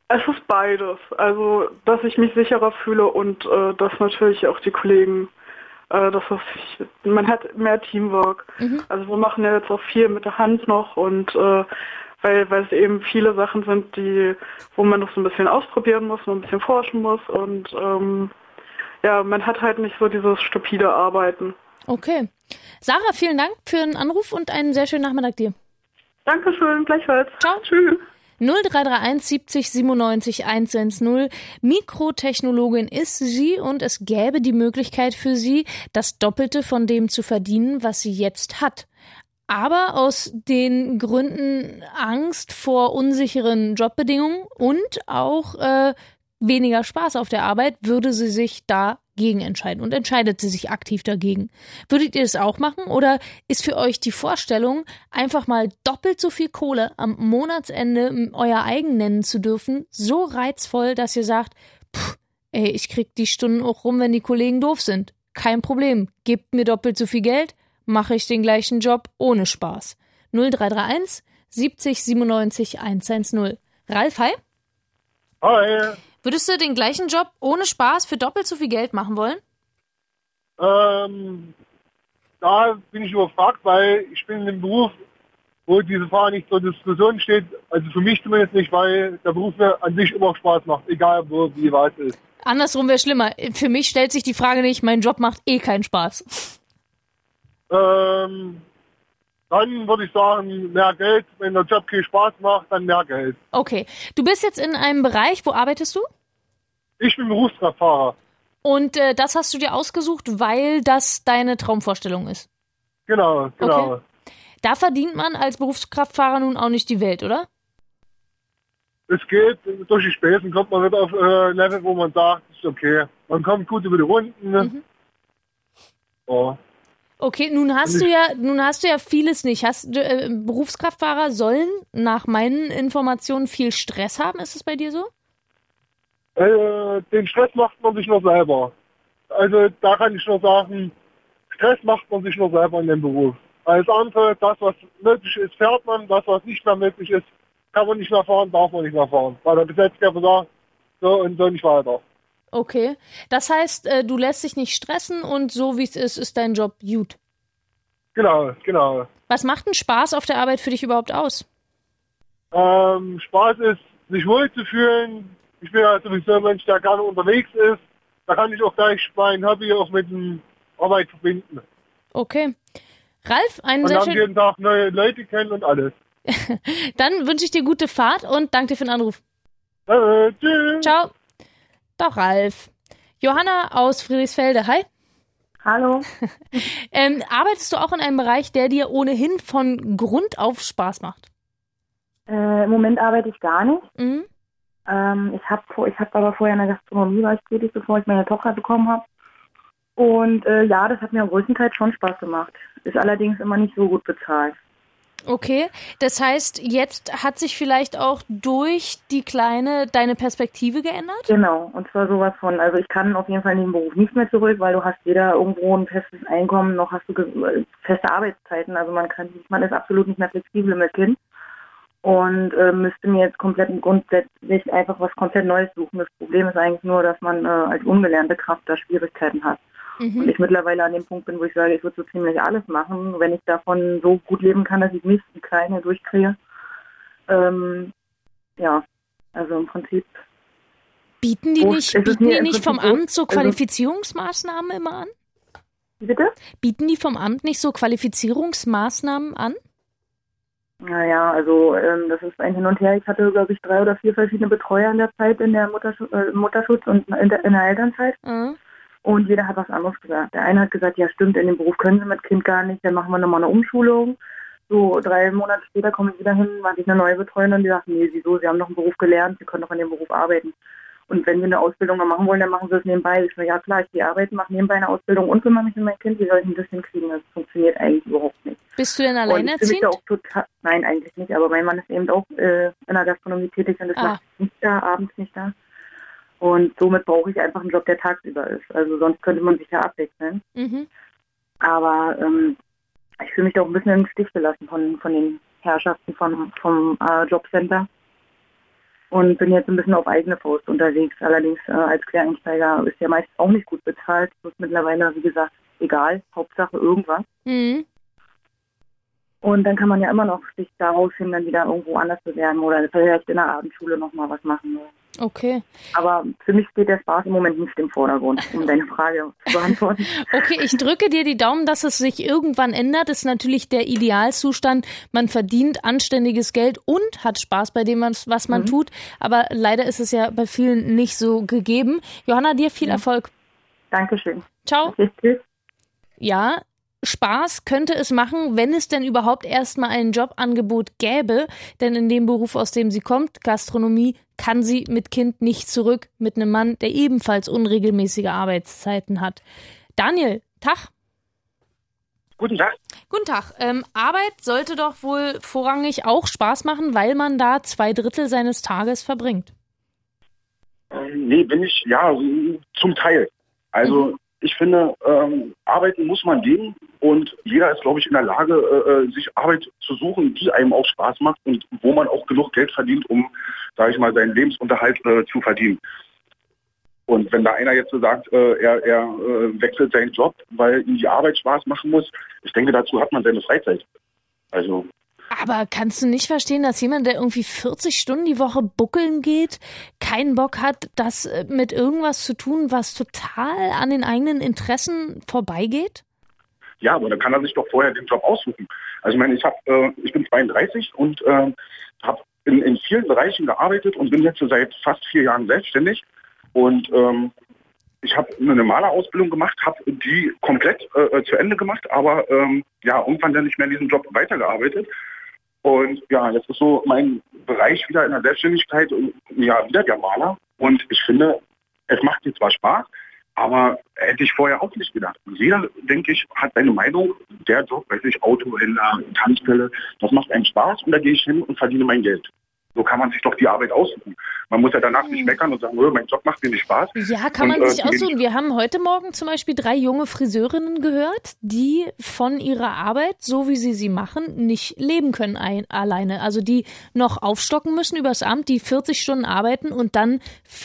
Es ist beides. Also, dass ich mich sicherer fühle und dass natürlich auch die Kollegen, man hat mehr Teamwork. Also wir machen ja jetzt auch viel mit der Hand noch und weil es eben viele Sachen sind, wo man noch so ein bisschen ausprobieren muss, noch ein bisschen forschen muss und man hat halt nicht so dieses stupide Arbeiten. Okay. Sarah, vielen Dank für den Anruf und einen sehr schönen Nachmittag dir. Dankeschön, gleichfalls. Ciao. Tschüss. 0331 70 97 110. Mikrotechnologin ist sie und es gäbe die Möglichkeit für sie, das Doppelte von dem zu verdienen, was sie jetzt hat. Aber aus den Gründen Angst vor unsicheren Jobbedingungen und auch weniger Spaß auf der Arbeit würde sie sich dagegen entscheiden und entscheidet sie sich aktiv dagegen. Würdet ihr das auch machen oder ist für euch die Vorstellung, einfach mal doppelt so viel Kohle am Monatsende euer eigen nennen zu dürfen, so reizvoll, dass ihr sagt, ich krieg die Stunden auch rum, wenn die Kollegen doof sind. Kein Problem, gebt mir doppelt so viel Geld, mache ich den gleichen Job ohne Spaß. 0331 70 97 110. Ralf, hi. Hi. Würdest du den gleichen Job ohne Spaß für doppelt so viel Geld machen wollen? Da bin ich überfragt, weil ich bin in einem Beruf, wo diese Frage nicht zur Diskussion steht. Also für mich zumindest nicht, weil der Beruf mir an sich immer Spaß macht, egal wo, wie, was ist. Andersrum wäre schlimmer. Für mich stellt sich die Frage nicht, mein Job macht keinen Spaß. Dann würde ich sagen, mehr Geld. Wenn der Job keinen Spaß macht, dann mehr Geld. Okay. Du bist jetzt in einem Bereich, wo arbeitest du? Ich bin Berufskraftfahrer. Und das hast du dir ausgesucht, weil das deine Traumvorstellung ist? Genau. Okay. Da verdient man als Berufskraftfahrer nun auch nicht die Welt, oder? Es geht, durch die Spesen kommt man wieder auf Level, wo man sagt, ist okay. Man kommt gut über die Runden. Ja. Okay, nun hast du ja vieles nicht. Berufskraftfahrer sollen nach meinen Informationen viel Stress haben. Ist es bei dir so? Den Stress macht man sich nur selber. Also da kann ich nur sagen, Stress macht man sich nur selber in dem Beruf. Alles andere, das was möglich ist, fährt man. Das was nicht mehr möglich ist, kann man nicht mehr fahren, darf man nicht mehr fahren. Weil der Gesetzgeber sagt, so und so nicht weiter. Okay, das heißt, du lässt dich nicht stressen und so wie es ist dein Job gut. Genau. Was macht denn Spaß auf der Arbeit für dich überhaupt aus? Spaß ist, sich wohl zu fühlen. Ich bin ja sowieso ein Mensch, der gerne unterwegs ist. Da kann ich auch gleich mein Hobby auch mit der Arbeit verbinden. Okay. Ralf, und sehr schön... Und jeden Tag neue Leute kennen und alles. Dann wünsche ich dir gute Fahrt und danke dir für den Anruf. Tschüss. Ciao. Doch, Ralf. Johanna aus Friedrichsfelde, hi. Hallo. Arbeitest du auch in einem Bereich, der dir ohnehin von Grund auf Spaß macht? Im Moment arbeite ich gar nicht. Mhm. Ich hab aber vorher in der Gastronomie war ich tätig, bevor ich meine Tochter bekommen habe. Und das hat mir größtenteils schon Spaß gemacht. Ist allerdings immer nicht so gut bezahlt. Okay, das heißt, jetzt hat sich vielleicht auch durch die Kleine deine Perspektive geändert? Genau, und zwar sowas von, also ich kann auf jeden Fall in den Beruf nicht mehr zurück, weil du hast weder irgendwo ein festes Einkommen, noch hast du feste Arbeitszeiten, also man ist absolut nicht mehr flexibel mit Kind und müsste mir jetzt grundsätzlich einfach was komplett Neues suchen. Das Problem ist eigentlich nur, dass man als ungelernte Kraft da Schwierigkeiten hat. Und ich mittlerweile an dem Punkt bin, wo ich sage, ich würde so ziemlich alles machen, wenn ich davon so gut leben kann, dass ich mich, die Kleine, durchkriege. Also im Prinzip. Bieten die nicht vom Amt so Qualifizierungsmaßnahmen immer an? Wie bitte? Bieten die vom Amt nicht so Qualifizierungsmaßnahmen an? Naja, also das ist ein Hin und Her. Ich hatte, glaube ich, 3 oder 4 verschiedene Betreuer in der Zeit, in der Mutterschutz und in der Elternzeit. Mhm. Und jeder hat was anderes gesagt. Der eine hat gesagt, ja stimmt, in dem Beruf können Sie mit Kind gar nicht, dann machen wir nochmal eine Umschulung. So 3 Monate später komme ich wieder hin, hatte ich eine neue Betreuerin und die sagt, nee, wieso, Sie haben doch einen Beruf gelernt, Sie können doch in dem Beruf arbeiten. Und wenn Sie eine Ausbildung noch machen wollen, dann machen Sie es nebenbei. Ich so, ja klar, ich gehe arbeiten, mache nebenbei eine Ausbildung und kümmere mich um mein Kind. Wie soll ich denn das hinkriegen? Das funktioniert eigentlich überhaupt nicht. Bist du denn alleinerziehend? Nein, eigentlich nicht, aber mein Mann ist eben auch in der Gastronomie tätig und ist nachts nicht da, abends nicht da. Und somit brauche ich einfach einen Job, der tagsüber ist. Also sonst könnte man sich ja abwechseln. Mhm. Aber ich fühle mich doch ein bisschen im Stich gelassen von den Herrschaften vom Jobcenter. und bin jetzt ein bisschen auf eigene Faust unterwegs. Allerdings als Quereinsteiger ist ja meist auch nicht gut bezahlt. Das ist mittlerweile, wie gesagt, egal, Hauptsache irgendwas. Mhm. Und dann kann man ja immer noch sich daraufhin dann wieder irgendwo anders bewerben oder vielleicht in der Abendschule nochmal was machen. Okay. Aber für mich steht der Spaß im Moment nicht im Vordergrund, um deine Frage zu beantworten. Okay, ich drücke dir die Daumen, dass es sich irgendwann ändert. Das ist natürlich der Idealzustand. Man verdient anständiges Geld und hat Spaß bei dem, was man tut. Aber leider ist es ja bei vielen nicht so gegeben. Johanna, dir viel Erfolg. Dankeschön. Ciao. Tschüss. Ja, Spaß könnte es machen, wenn es denn überhaupt erstmal ein Jobangebot gäbe. Denn in dem Beruf, aus dem sie kommt, Gastronomie, kann sie mit Kind nicht zurück mit einem Mann, der ebenfalls unregelmäßige Arbeitszeiten hat. Daniel, Tag. Guten Tag. Guten Tag. Arbeit sollte doch wohl vorrangig auch Spaß machen, weil man da 2/3 seines Tages verbringt. Nee, bin ich, ja, zum Teil. Also ich finde, arbeiten muss man gehen und jeder ist, glaube ich, in der Lage, sich Arbeit zu suchen, die einem auch Spaß macht und wo man auch genug Geld verdient, um, sage ich mal, seinen Lebensunterhalt zu verdienen. Und wenn da einer jetzt so sagt, er wechselt seinen Job, weil ihm die Arbeit Spaß machen muss, ich denke, dazu hat man seine Freizeit. Also. Aber kannst du nicht verstehen, dass jemand, der irgendwie 40 Stunden die Woche buckeln geht, keinen Bock hat, das mit irgendwas zu tun, was total an den eigenen Interessen vorbeigeht? Ja, aber dann kann er sich doch vorher den Job aussuchen. Also ich meine, ich bin 32 und habe in vielen Bereichen gearbeitet und bin jetzt seit fast 4 Jahren selbstständig. Und ich habe eine Malerausbildung gemacht, habe die komplett zu Ende gemacht, aber irgendwann dann nicht mehr in diesem Job weitergearbeitet. Und ja, jetzt ist so mein Bereich wieder in der Selbstständigkeit, ja, wieder der Maler. Und ich finde, es macht mir zwar Spaß, aber hätte ich vorher auch nicht gedacht. Jeder, denke ich, hat seine Meinung. Der Job, weiß ich, Autohändler, Tanzstelle, das macht einen Spaß und da gehe ich hin und verdiene mein Geld. So kann man sich doch die Arbeit aussuchen. Man muss ja danach nicht meckern und sagen, mein Job macht mir nicht Spaß. Ja, kann man sich aussuchen. Wir haben heute Morgen zum Beispiel 3 junge Friseurinnen gehört, die von ihrer Arbeit, so wie sie machen, nicht leben können alleine. Also die noch aufstocken müssen übers Amt, die 40 Stunden arbeiten und dann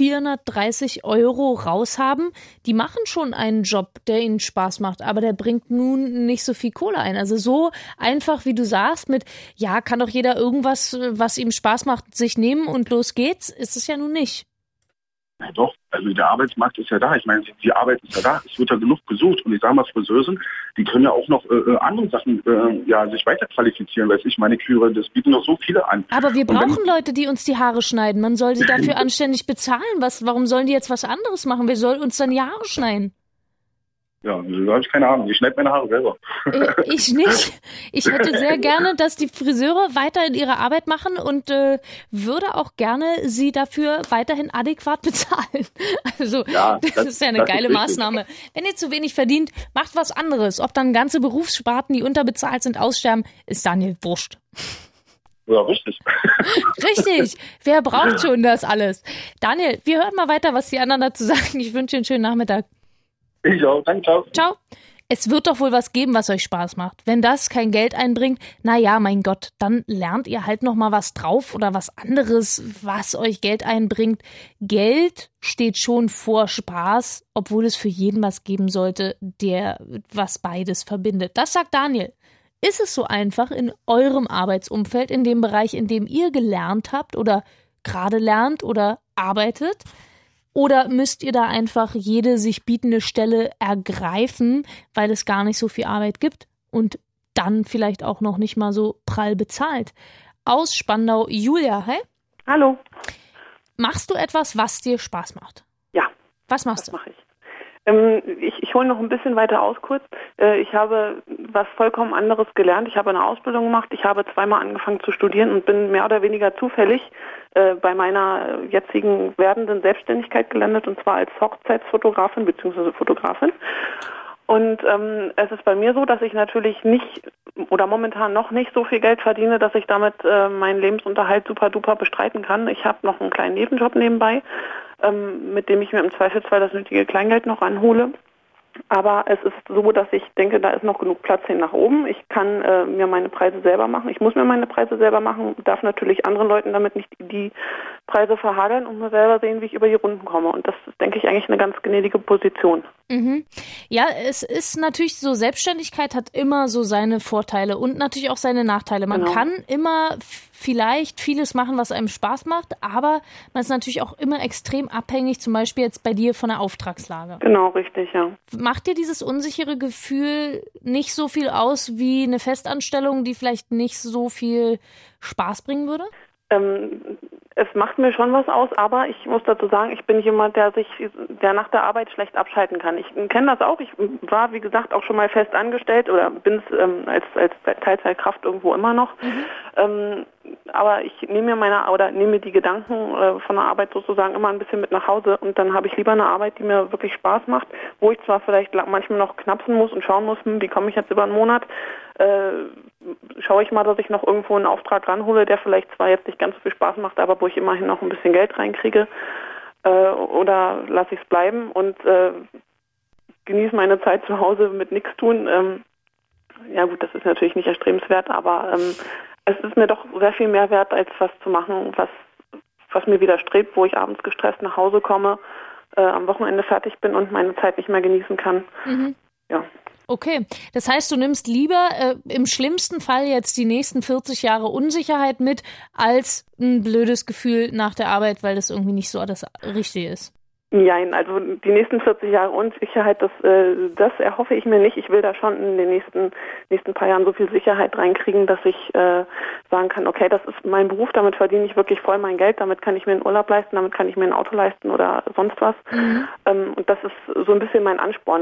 430 € raushaben. Die machen schon einen Job, der ihnen Spaß macht, aber der bringt nun nicht so viel Kohle ein. Also so einfach, wie du sagst, mit, ja, kann doch jeder irgendwas, was ihm Spaß macht, sich nehmen und los geht's, ist es ja nun nicht. Na doch, also der Arbeitsmarkt ist ja da. Ich meine, die Arbeit ist ja da. Es wird ja genug gesucht. Und ich sage mal, Friseusen, die können ja auch noch andere Sachen sich weiterqualifizieren. Weiß ich, Maniküre, das bieten noch so viele an. Aber wir brauchen Leute, die uns die Haare schneiden. Man soll sie dafür anständig bezahlen. Warum sollen die jetzt was anderes machen? Wer soll uns dann die Haare schneiden? Ja, da habe ich keine Ahnung. Ich schneide meine Haare selber. Ich nicht. Ich hätte sehr gerne, dass die Friseure weiterhin ihre Arbeit machen und würde auch gerne sie dafür weiterhin adäquat bezahlen. Also ja, das ist ja eine geile Maßnahme. Wenn ihr zu wenig verdient, macht was anderes. Ob dann ganze Berufssparten, die unterbezahlt sind, aussterben, ist Daniel wurscht. Ja, richtig. Richtig. Wer braucht schon das alles? Daniel, wir hören mal weiter, was die anderen dazu sagen. Ich wünsche dir einen schönen Nachmittag. Ich auch, danke, ciao. Ciao. Es wird doch wohl was geben, was euch Spaß macht. Wenn das kein Geld einbringt, naja, mein Gott, dann lernt ihr halt noch mal was drauf oder was anderes, was euch Geld einbringt. Geld steht schon vor Spaß, obwohl es für jeden was geben sollte, der was beides verbindet. Das sagt Daniel. Ist es so einfach in eurem Arbeitsumfeld, in dem Bereich, in dem ihr gelernt habt oder gerade lernt oder arbeitet? Oder müsst ihr da einfach jede sich bietende Stelle ergreifen, weil es gar nicht so viel Arbeit gibt und dann vielleicht auch noch nicht mal so prall bezahlt? Aus Spandau, Julia, hey? Hallo. Machst du etwas, was dir Spaß macht? Ja. Was machst du? Das mache ich. Ich hole noch ein bisschen weiter aus kurz. Ich habe was vollkommen anderes gelernt. Ich habe eine Ausbildung gemacht. Ich habe 2-mal angefangen zu studieren und bin mehr oder weniger zufällig bei meiner jetzigen werdenden Selbstständigkeit gelandet, und zwar als Hochzeitsfotografin bzw. Fotografin. Und es ist bei mir so, dass ich natürlich nicht oder momentan noch nicht so viel Geld verdiene, dass ich damit meinen Lebensunterhalt super duper bestreiten kann. Ich habe noch einen kleinen Nebenjob nebenbei, mit dem ich mir im Zweifelsfall das nötige Kleingeld noch ranhole. Aber es ist so, dass ich denke, da ist noch genug Platz hin nach oben. Ich kann mir meine Preise selber machen. Ich muss mir meine Preise selber machen, darf natürlich anderen Leuten damit nicht die Preise verhageln und mir selber sehen, wie ich über die Runden komme. Und das ist, denke ich, eigentlich eine ganz gnädige Position. Mhm. Ja, es ist natürlich so, Selbstständigkeit hat immer so seine Vorteile und natürlich auch seine Nachteile. Man kann immer vielleicht vieles machen, was einem Spaß macht, aber man ist natürlich auch immer extrem abhängig, zum Beispiel jetzt bei dir von der Auftragslage. Genau, richtig, ja. Macht dir dieses unsichere Gefühl nicht so viel aus wie eine Festanstellung, die vielleicht nicht so viel Spaß bringen würde? Es macht mir schon was aus, aber ich muss dazu sagen, ich bin jemand, der nach der Arbeit schlecht abschalten kann. Ich kenne das auch. Ich war, wie gesagt, auch schon mal fest angestellt oder bin es als Teilzeitkraft irgendwo immer noch. Aber ich nehme mir die Gedanken von der Arbeit sozusagen immer ein bisschen mit nach Hause und dann habe ich lieber eine Arbeit, die mir wirklich Spaß macht, wo ich zwar vielleicht manchmal noch knapsen muss und schauen muss, wie komme ich jetzt über einen Monat, schaue ich mal, dass ich noch irgendwo einen Auftrag ranhole, der vielleicht zwar jetzt nicht ganz so viel Spaß macht, aber wo ich immerhin noch ein bisschen Geld reinkriege, oder lasse ich es bleiben und genieße meine Zeit zu Hause mit nichts tun. Ja gut, das ist natürlich nicht erstrebenswert, aber es ist mir doch sehr viel mehr wert, als was zu machen, was mir widerstrebt, wo ich abends gestresst nach Hause komme, am Wochenende fertig bin und meine Zeit nicht mehr genießen kann. Mhm. Ja. Okay, das heißt, du nimmst lieber im schlimmsten Fall jetzt die nächsten 40 Jahre Unsicherheit mit, als ein blödes Gefühl nach der Arbeit, weil das irgendwie nicht so das Richtige ist. Nein, also die nächsten 40 Jahre Unsicherheit, das erhoffe ich mir nicht. Ich will da schon in den nächsten paar Jahren so viel Sicherheit reinkriegen, dass ich sagen kann, okay, das ist mein Beruf, damit verdiene ich wirklich voll mein Geld, damit kann ich mir einen Urlaub leisten, damit kann ich mir ein Auto leisten oder sonst was. Und das ist so ein bisschen mein Ansporn,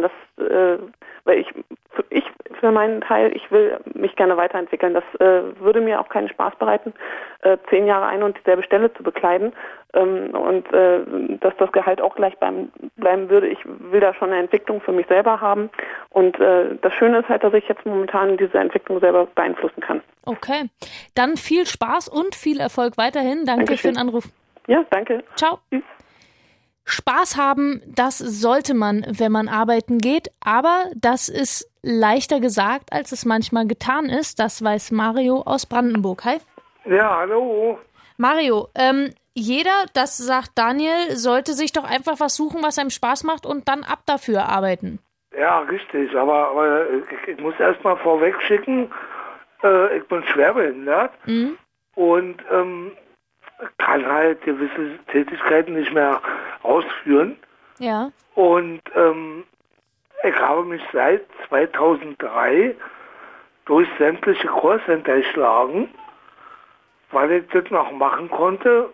weil ich für meinen Teil, ich will mich gerne weiterentwickeln. Das würde mir auch keinen Spaß bereiten, 10 Jahre eine und dieselbe Stelle zu bekleiden und dass das Gehalt auch gleich bleiben würde. Ich will da schon eine Entwicklung für mich selber haben und das Schöne ist halt, dass ich jetzt momentan diese Entwicklung selber beeinflussen kann. Okay, dann viel Spaß und viel Erfolg weiterhin. Danke für den Anruf. Ja, danke. Ciao. Tschüss. Spaß haben, das sollte man, wenn man arbeiten geht, aber das ist leichter gesagt, als es manchmal getan ist. Das weiß Mario aus Brandenburg. Hi. Ja, hallo. Mario, jeder, das sagt Daniel, sollte sich doch einfach was suchen, was einem Spaß macht und dann ab dafür arbeiten. Ja, richtig, aber ich muss erstmal vorweg schicken, ich bin schwerbehindert und kann halt gewisse Tätigkeiten nicht mehr ausführen. Ja. Und ich habe mich seit 2003 durch sämtliche Callcenter geschlagen. Weil ich das noch machen konnte,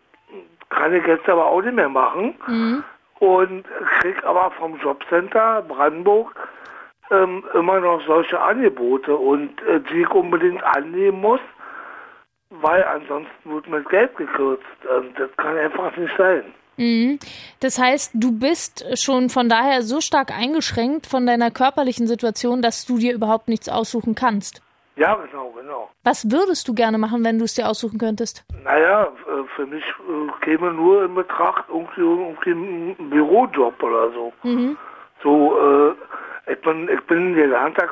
kann ich jetzt aber auch nicht mehr machen. Und kriege aber vom Jobcenter Brandenburg immer noch solche Angebote und die ich unbedingt annehmen muss, weil ansonsten wird mit Geld gekürzt. Das kann einfach nicht sein. Das heißt, du bist schon von daher so stark eingeschränkt von deiner körperlichen Situation, dass du dir überhaupt nichts aussuchen kannst. Ja, genau. Was würdest du gerne machen, wenn du es dir aussuchen könntest? Naja, für mich käme nur in Betracht irgendwie ein Bürojob oder so. So, ich bin gelernter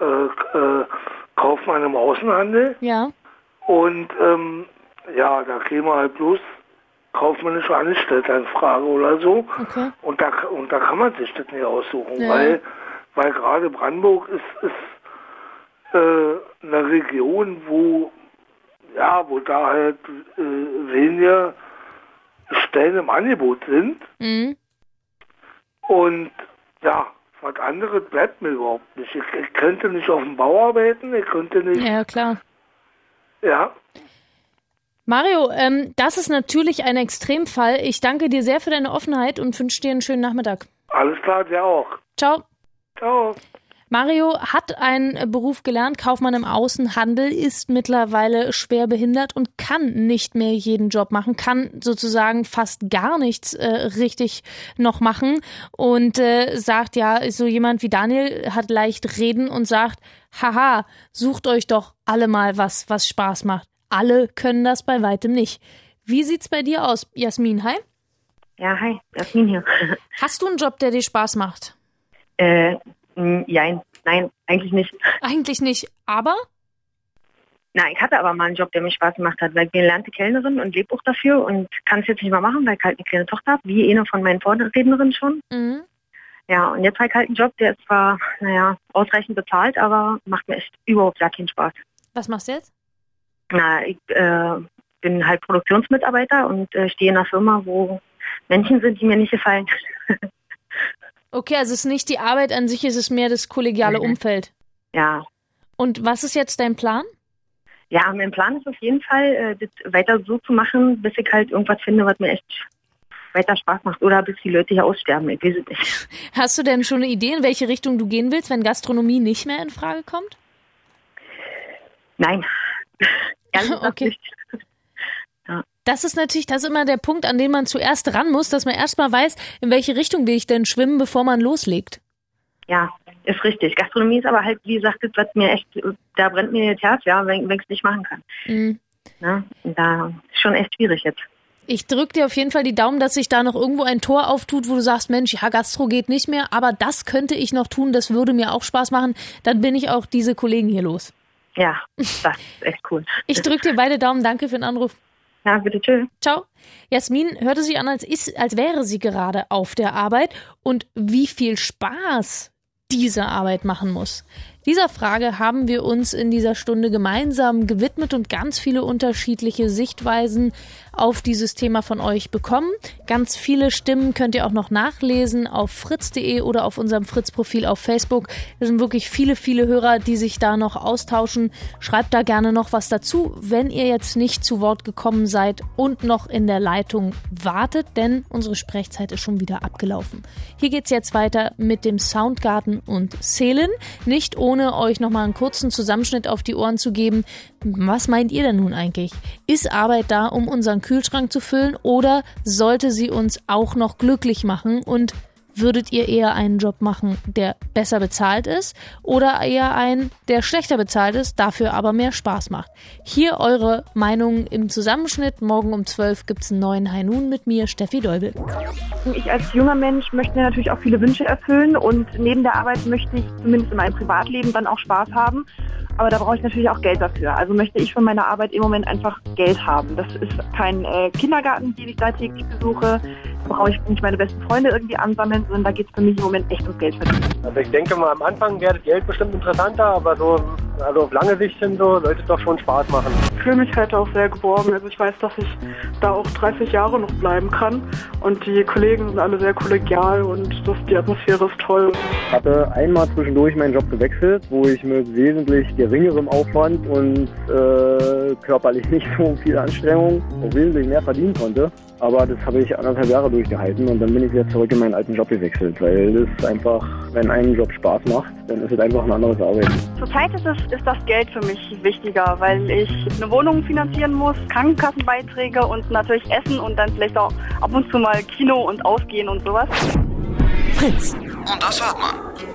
Kaufmann im Außenhandel. Ja. Und ja, da käme halt bloß kaufmännische Angestellte in Frage oder so. Okay. Und da kann man sich das nicht aussuchen, Ja. weil gerade Brandenburg ist eine Region, wo da halt weniger Stellen im Angebot sind. Und ja, was anderes bleibt mir überhaupt nicht. Ich könnte nicht auf dem Bau arbeiten, ich könnte nicht... Ja, klar. Ja. Mario, das ist natürlich ein Extremfall. Ich danke dir sehr für deine Offenheit und wünsche dir einen schönen Nachmittag. Alles klar, dir auch. Ciao. Ciao. Mario hat einen Beruf gelernt, Kaufmann im Außenhandel, ist mittlerweile schwer behindert und kann nicht mehr jeden Job machen, kann sozusagen fast gar nichts richtig noch machen und sagt ja, so jemand wie Daniel hat leicht reden und sagt, haha, sucht euch doch alle mal was Spaß macht. Alle können das bei weitem nicht. Wie sieht's bei dir aus, Jasmin? Hi. Ja, hi, Jasmin hier. Hast du einen Job, der dir Spaß macht? Nein, eigentlich nicht. Eigentlich nicht, aber? Na, ich hatte aber mal einen Job, der mir Spaß gemacht hat, weil ich bin gelernte Kellnerin und lebe auch dafür und kann es jetzt nicht mehr machen, weil ich halt eine kleine Tochter habe, wie eine von meinen Vorrednerinnen schon. Mhm. Ja, und jetzt habe ich halt einen Job, der ist zwar, ausreichend bezahlt, aber macht mir echt überhaupt gar keinen Spaß. Was machst du jetzt? Na, ich bin halt Produktionsmitarbeiter und stehe in einer Firma, wo Menschen sind, die mir nicht gefallen. Okay, also es ist nicht die Arbeit an sich, es ist mehr das kollegiale Umfeld. Ja. Und was ist jetzt dein Plan? Ja, mein Plan ist auf jeden Fall, das weiter so zu machen, bis ich halt irgendwas finde, was mir echt weiter Spaß macht. Oder bis die Leute hier aussterben, ich weiß es nicht. Hast du denn schon eine Idee, in welche Richtung du gehen willst, wenn Gastronomie nicht mehr in Frage kommt? Nein. Ehrlich gesagt nicht. Ja. Das ist immer der Punkt, an den man zuerst ran muss, dass man erstmal weiß, in welche Richtung will ich denn schwimmen, bevor man loslegt. Ja, ist richtig. Gastronomie ist aber halt, wie gesagt, das, was mir echt, da brennt mir das Herz, ja, wenn ich es nicht machen kann. Mhm. Ja, da ist schon echt schwierig jetzt. Ich drücke dir auf jeden Fall die Daumen, dass sich da noch irgendwo ein Tor auftut, wo du sagst, Mensch, ja, Gastro geht nicht mehr, aber das könnte ich noch tun, das würde mir auch Spaß machen. Dann bin ich auch diese Kollegen hier los. Ja, das ist echt cool. Ich drücke dir beide Daumen. Danke für den Anruf. Ja, bitte, tschüss. Ciao. Jasmin hörte sich an, als wäre sie gerade auf der Arbeit und wie viel Spaß diese Arbeit machen muss. Dieser Frage haben wir uns in dieser Stunde gemeinsam gewidmet und ganz viele unterschiedliche Sichtweisen auf dieses Thema von euch bekommen. Ganz viele Stimmen könnt ihr auch noch nachlesen auf fritz.de oder auf unserem Fritz-Profil auf Facebook. Es sind wirklich viele, viele Hörer, die sich da noch austauschen. Schreibt da gerne noch was dazu, wenn ihr jetzt nicht zu Wort gekommen seid und noch in der Leitung wartet, denn unsere Sprechzeit ist schon wieder abgelaufen. Hier geht's jetzt weiter mit dem Soundgarden und Selin. Nicht ohne euch nochmal einen kurzen Zusammenschnitt auf die Ohren zu geben. Was meint ihr denn nun eigentlich? Ist Arbeit da, um unseren Kühlschrank zu füllen, oder sollte sie uns auch noch glücklich machen? Und würdet ihr eher einen Job machen, der besser bezahlt ist, oder eher einen, der schlechter bezahlt ist, dafür aber mehr Spaß macht? Hier eure Meinung im Zusammenschnitt. Morgen um 12 gibt es einen neuen High Noon mit mir, Steffi Deubel. Ich als junger Mensch möchte mir natürlich auch viele Wünsche erfüllen und neben der Arbeit möchte ich zumindest in meinem Privatleben dann auch Spaß haben. Aber da brauche ich natürlich auch Geld dafür. Also möchte ich von meiner Arbeit im Moment einfach Geld haben. Das ist kein Kindergarten, den ich da täglich besuche. Da brauche ich nicht meine besten Freunde irgendwie ansammeln, sondern da geht es für mich im Moment echt ums Geld verdienen. Also ich denke mal, am Anfang wäre das Geld bestimmt interessanter, aber so also auf lange Sicht hin so sollte es doch schon Spaß machen. Ich fühle mich halt auch sehr geborgen. Also ich weiß, dass ich da auch 30 Jahre noch bleiben kann. Und die Kollegen sind alle sehr kollegial und die Atmosphäre ist toll. Ich hatte einmal zwischendurch meinen Job gewechselt, wo ich mit wesentlich geringerem Aufwand und körperlich nicht so viel Anstrengung auch wesentlich mehr verdienen konnte. Aber das habe ich 1,5 Jahre durchgehalten und dann bin ich wieder zurück in meinen alten Job gewechselt, weil das einfach, wenn ein Job Spaß macht, dann ist es einfach ein anderes Arbeiten. Zurzeit ist das Geld für mich wichtiger, weil ich eine Wohnung finanzieren muss, Krankenkassenbeiträge und natürlich Essen und dann vielleicht auch ab und zu mal Kino und Ausgehen und sowas. Fritz. Und das hört man.